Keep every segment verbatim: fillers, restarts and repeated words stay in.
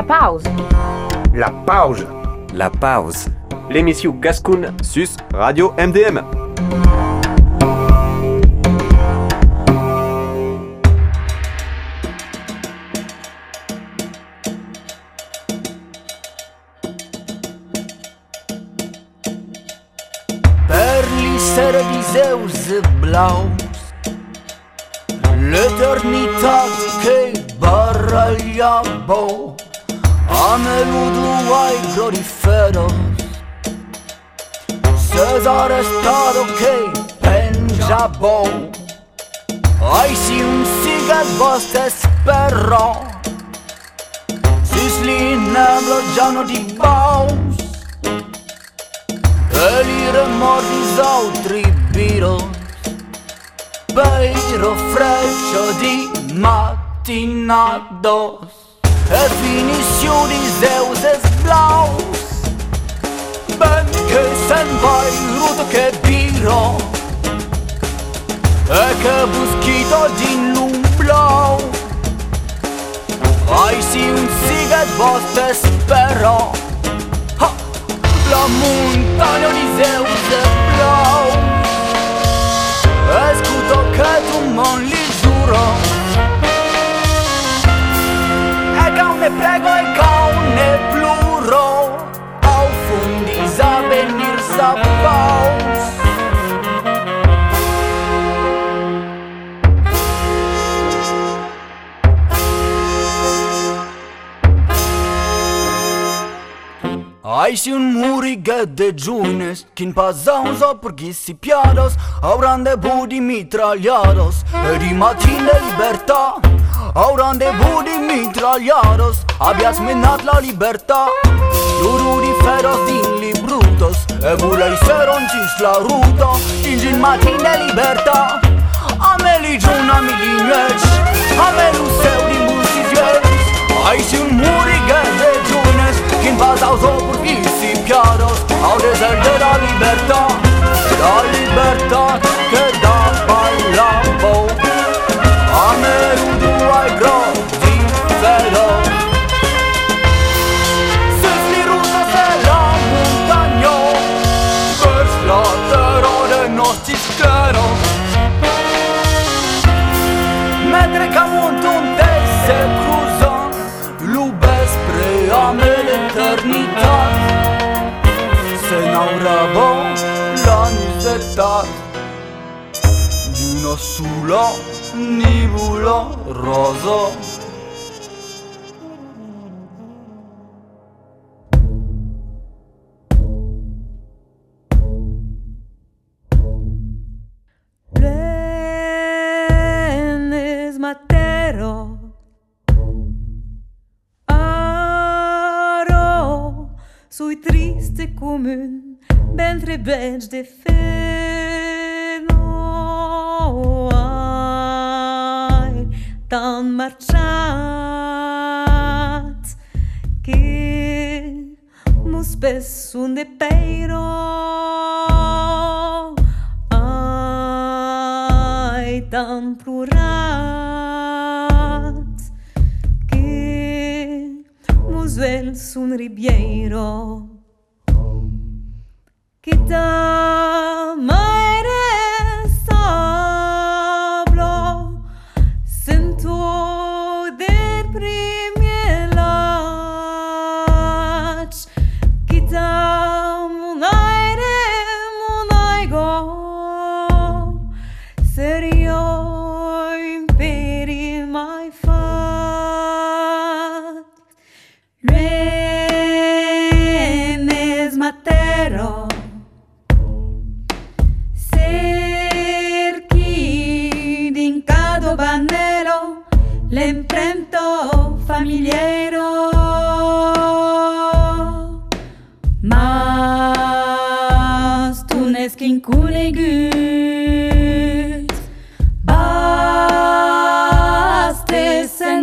pause. La pause. La pause. L'émission Gascoun Sus Radio M D M. Per l'issere di Zeus Blaus, l'eternità che barraglia bo, a meludu ai gloriferos, Cesare Stato che pengia bo, ai si un sigat vostre sperro, Sisli neblo giano di baus, e l'ire mordis autri biros, Beiro freccio di matinados, e finisciu di Zeus es blaus, ben che sen vai ruto che biro, e che buschito din lung blau, ai si un sigat vostre spero, ha, la montagna di Zeus è blau, e scuto che tu non li giuro, e che ne prego e che ne pluro, au fundi sa venir sa paus. Ai si un muriga de giunes, kin pasauso porque si piados, hauran de budi mitragliados, e di mattina libertà, hauran de budi mitragliados, abbias menat la libertà, luru di feros din librutos, e vulei seron cis la ruto, ingin mattina libertà, a me li giuna mi lignec, a me lu seu di musizies, ai si un muriga de giunes, kin pasauso porque si piados, au desert de la libertà, la libertà che dà parlavo, a me rudu ai grodi vedo, se si ruta se la montagno, per slatero de nostri sclero, mentre camuntun te se cruzan, l'ubespre a me l'eternità, se n'auravo la necessità di uno solo nivolo roso. Renes matero aro sui triste commun ben trebege de feno ai tan marchat che mus pessun de peiro ai tan plurat che mus vel sun ribiero che da maire sablo sento del primielat che da munaire munaigo serio imperi mai fat Renes matero Banelo, l'imprento familiero, mas tu nes kin cunegut, baste se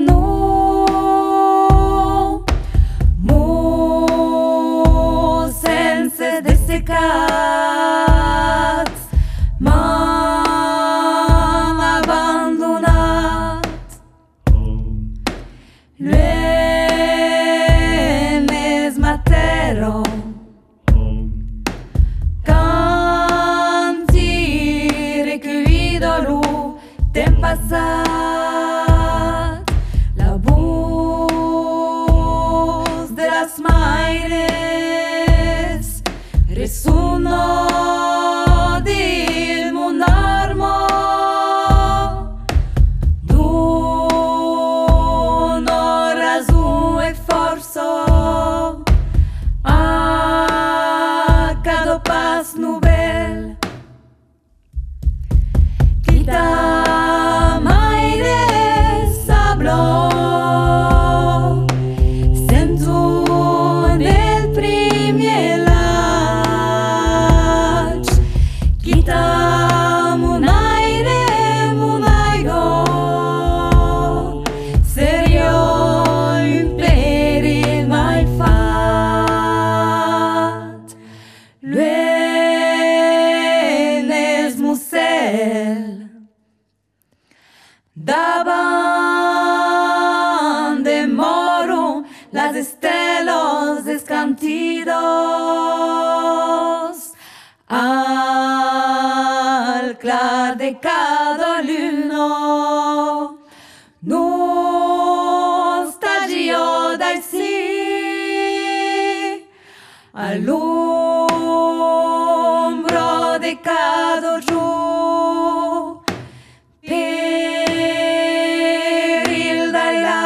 no, mo sense de secat, man abandonat. Le pasat, la voz de las maires resuno del monarmo d'uno raso e forzo a cada pas novel Quita maire sablo sento nel premier lac Quita munaire munaigo serio imperi mai fat Luenes musel Daban de moro las estelos descantidos al clar de cada luno nostalgia dai sì all'ombra de cada giorno per il d'allà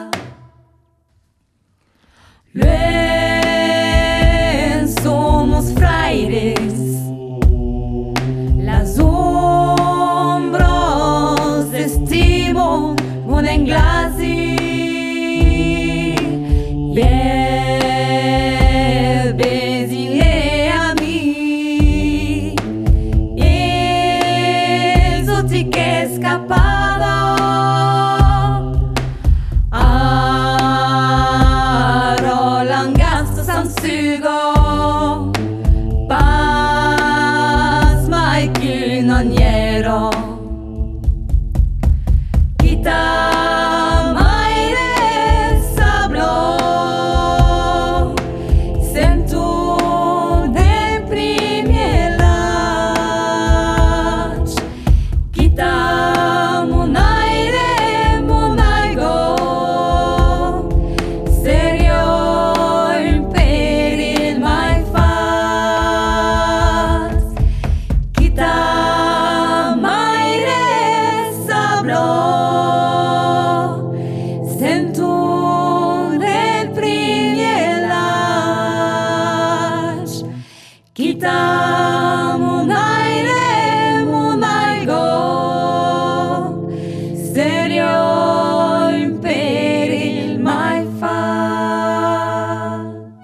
Luen somos fraires las ombros de estimo un englasi yeah besile a mi exotique escapado Rolangasto sansugo Pas mai cunoniero Quita maire sablo Sento del premier lac Quita munaire munaigo Serio imperil mai fas Quita maire sablo Sento del premier lac Quita munaire munaigo Serio imperil mai fas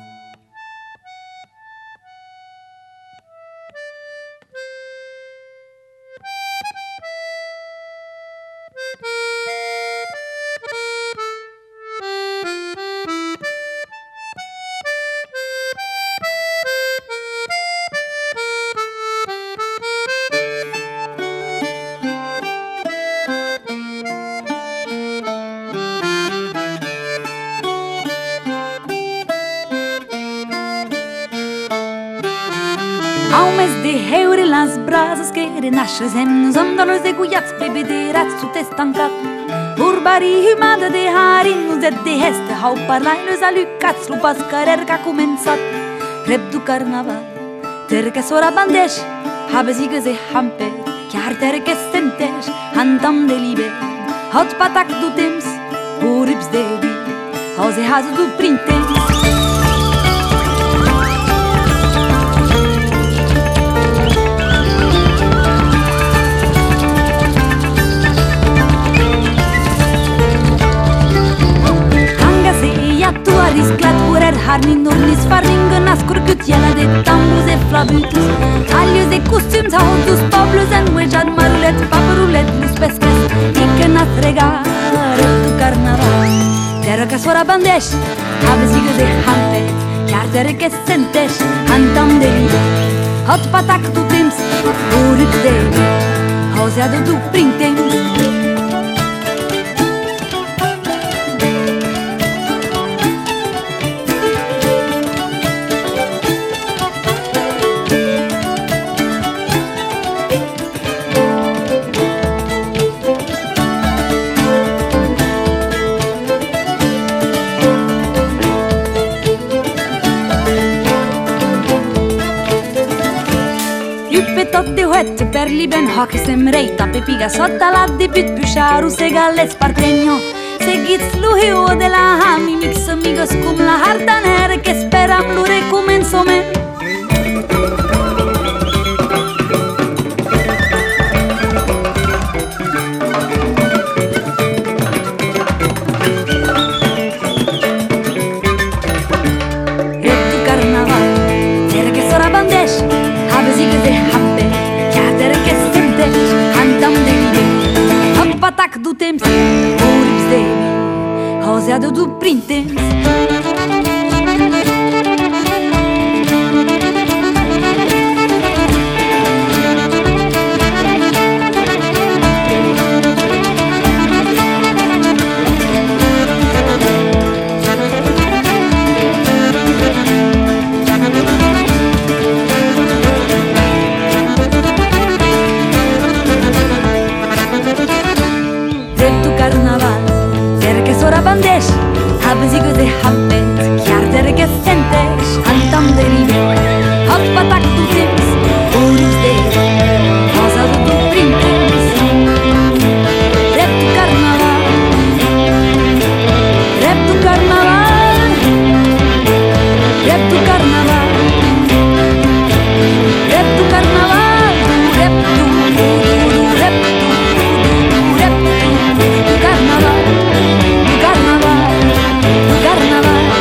Ao mes de heure las brasas que renasces hemnos om dolors degouillats bebederats tout estancat Urbari humada de harinus et de heste hau parlainus alucats lupas carer ca començat Rep du carnaval terca sora bandesh habes iges e hampe chiar terca sentesh handam de libe hot patak du temps urips de vi hause hazu du printemps Tu arrisclat purer harnin urnis farningen ascurcut iela de tambus e flabutus alius e costumes haudus pablos en wejad marulet paparulet lus pesques ică nas regare tu carnaval teră ca sora bandeș habes igă de hampe chiar teră că senteș antam de libe hot patac tu temps urip de hauseado tu printemps li ben hoc sem reita pe piga sotto la di pit pusharu se galles partegno seguits luhio de la hami mix amigos cum la hardaner che speram lu recomensome Atac do tempo, ourips de roseado do printemps. Bandesh, abzigo de hampet, chiar de regestentes, antam de rive, hop patac do temps, ourips de rosado do printemps. Rap do carnaval, rap do carnaval, rap do carnaval, rap do carnaval, rap do, rap do, rap do carnaval. Carnaval,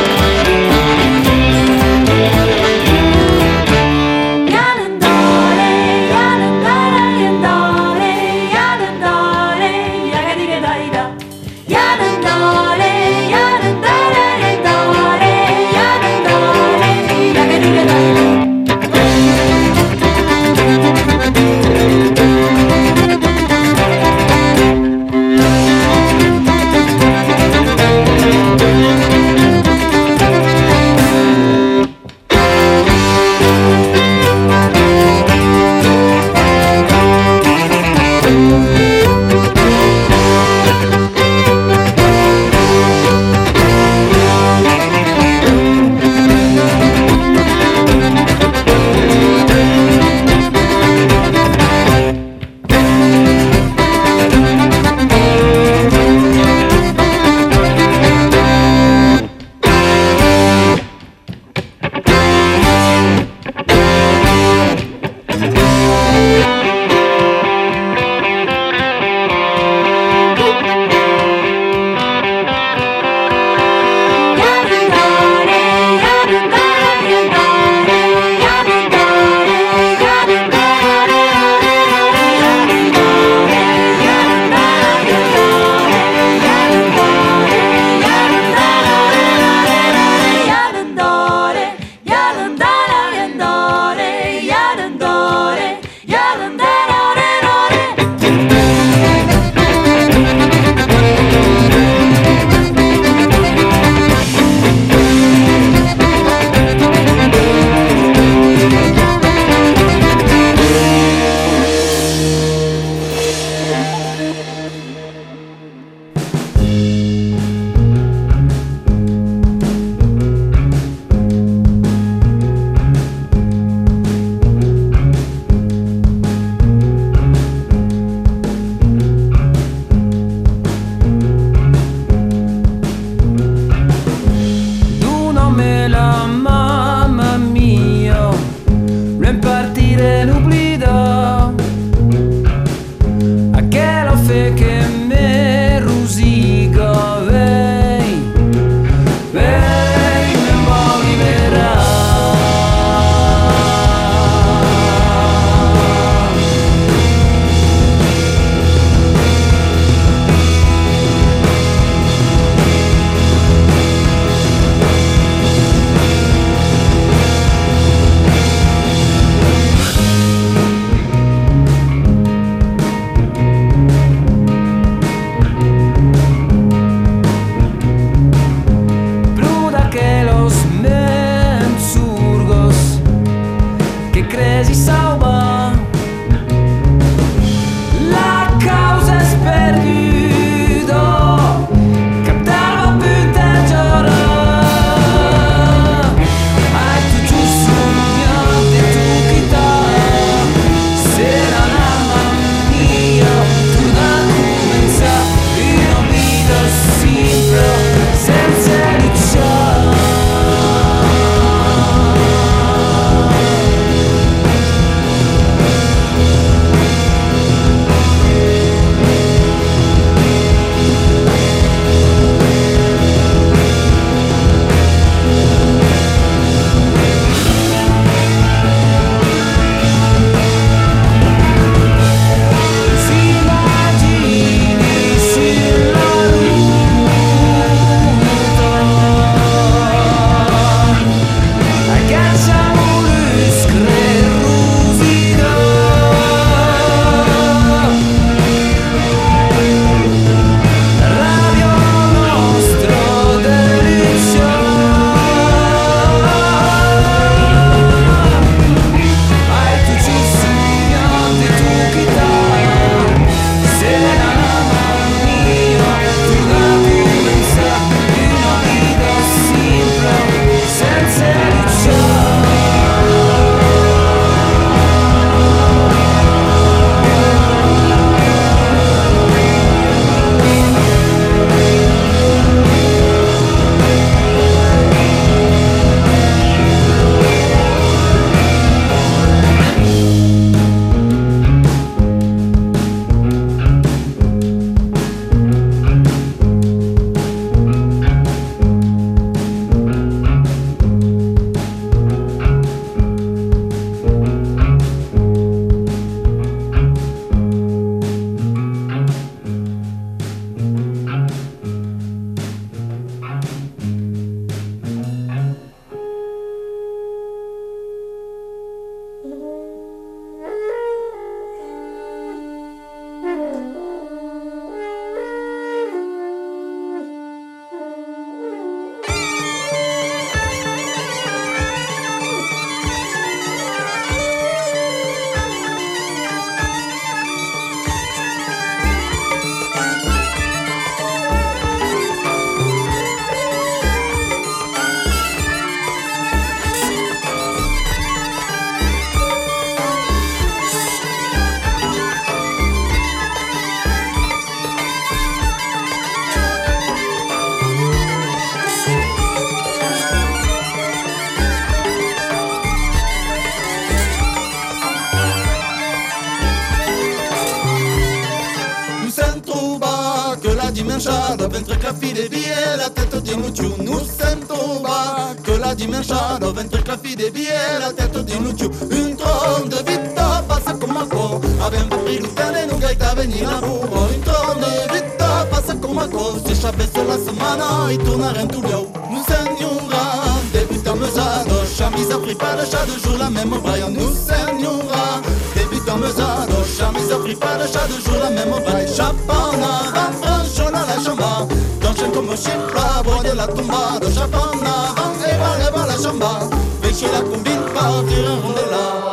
sento que la dimensione ventre clafide vie la tête di Nucciu. Nous sento que la dimensione ventre clafide vie la tête di Nucciu. Un tron de vita passa come a co, abbiamo prilutane non gaita venire a burro. Un tron de vita passa come a co, se sciabesse la settimana e tornare in Tullio. Nous seniora, débutant mesado, chemise a pris pas de chat de jour la même braille. Nous seniora, débutant mesado, chemise a pris pas de chat de jour la même braille. Chapana, van franchola la chamba, dansen come scimpla, voglio la tombata. Chapana, van eva leva la chamba, vesce la combine partir en rondella.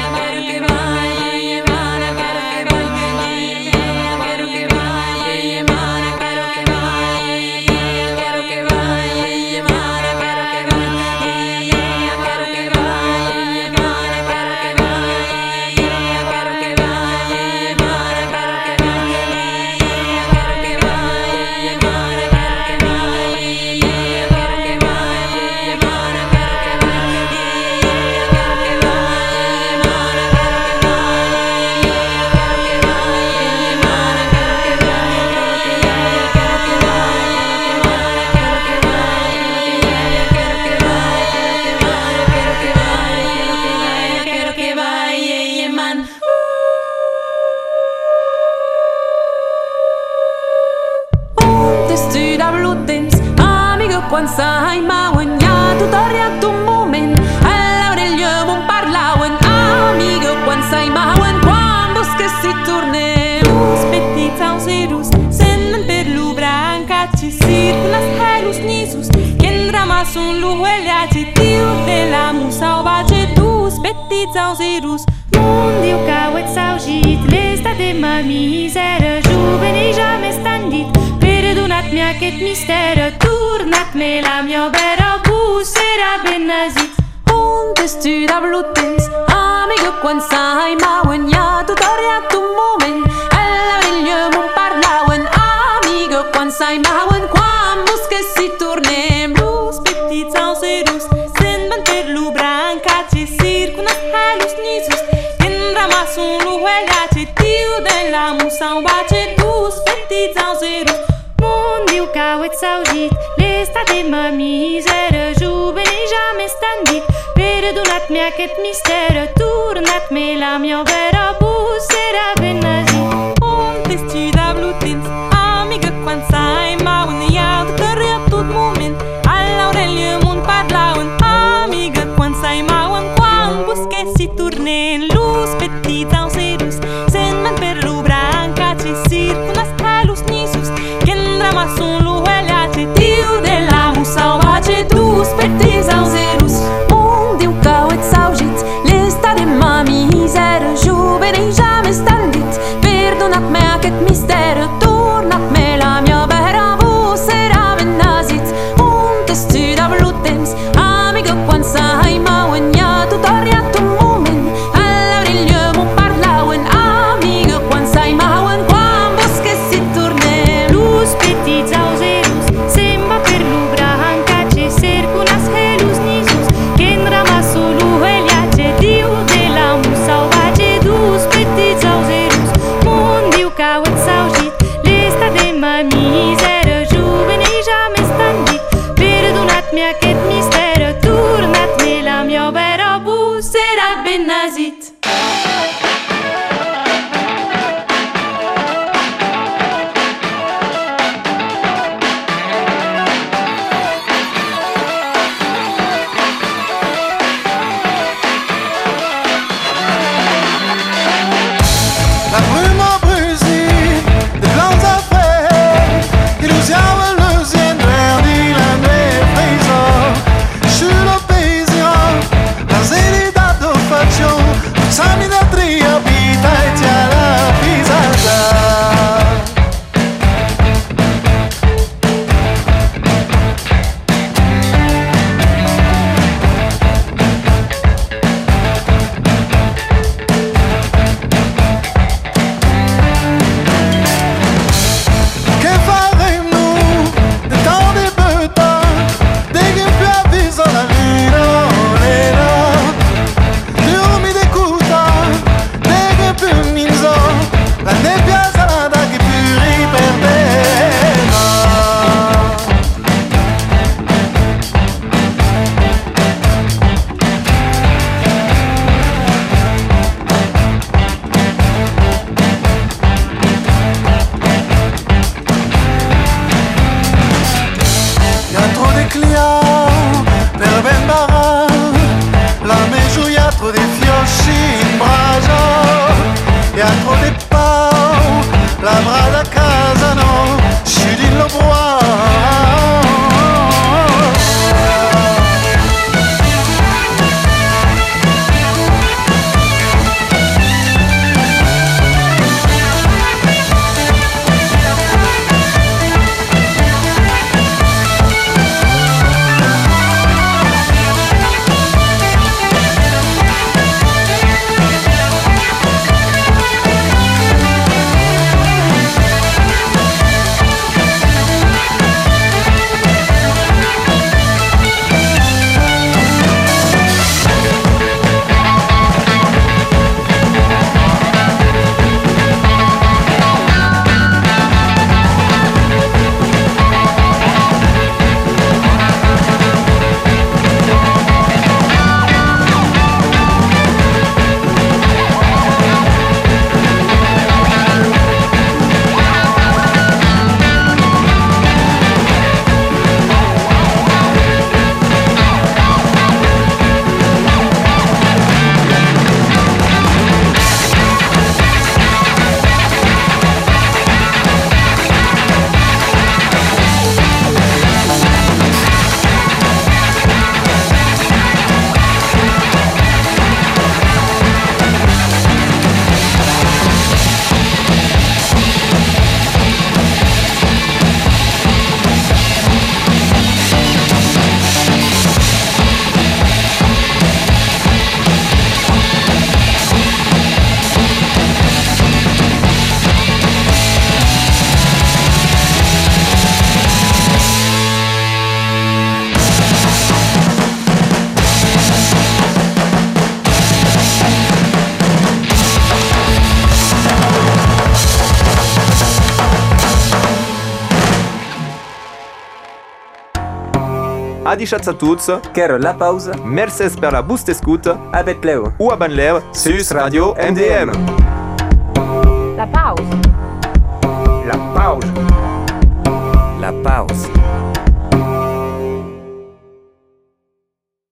Yeah. quan sai mauen ja tutorial tu moment all'Aurelio mon parlauen amigo quan sai mauen quan vos che si torne Lus petits auserus sennen per lu branca ci circulas halus nisus Quien ramasun lu hueliaci tiu de la musa bace dus petits auserus Mondiu cauet saugit l'esta de ma misère Juveni jamais standit Perdonat-mi aquest mistère Tornat-me la mia vera busera benazit Undes tu da blutens amigo quan sai mauen ja tutorial tu moment all'Aurelio mon parlauen amigo quan sai mauen quan vos che si tornem Lus petits auserus sennen per lu branca ci circulas halus nisus Quien ramasun lu hueliaci tiu de la musa bace dus petits auserus Mondiu cauet saugit l'esta de ma misère Juveni jamais standit Perdonat-mi aquest mistère Tornat-me la mia vera busera benazit Undes tu da blutens amiga quan sai mauen ja tutorial tot moment all'Aurelio mon parlauen amiga quan sai mauen quan vos che si tornen lus petits auserus sennen per lu branca ci circulas halus nisus Quien ramasun lu hueliaci tiu de la musa bace dus petits auserus Mondiu cauet saugit l'esta de ma misère Juveni jamais standit Perdonat-me aquest mistère Tornat-me la mia vera busera benazit Undes tu da blutens amigo quan sai mauen ja tutorial tu moment all'Aurelio mon parlauen amigo quan sai mauen quan vos che si tornem Lus petits auserus Semba per lu branca ci circulas halus nisus Quien ramasu lu hueliace tiu de la musa bace dus petits auserus Mondiu cauet saugit l'esta de ma misère Juveni jamais standit Perdonat-mi aquest mistère Tornat-me la mia vera busera benazit La brume a brusé, des blancs à frais, illusiamo illusion, verdi la nuit frisant. Je suis le paysan, la zélida de faction, sami da tria, vita e tia la pisata. Che faremo de temps de beutants dès che più avviso la luna nera Dormi d'écouta dès che più minzo la nebbia salata che più riperdeva Y'a trop de clients per ben barra La maison y'a trop de fiocchi in brasa Y'a trop de pau La brada casa no Scidi lo bois Adichatz a tuts, Ker la pause, mercès per la boust escout, a bet leo. ou a banlèv, sus Radio M D M. La pausa.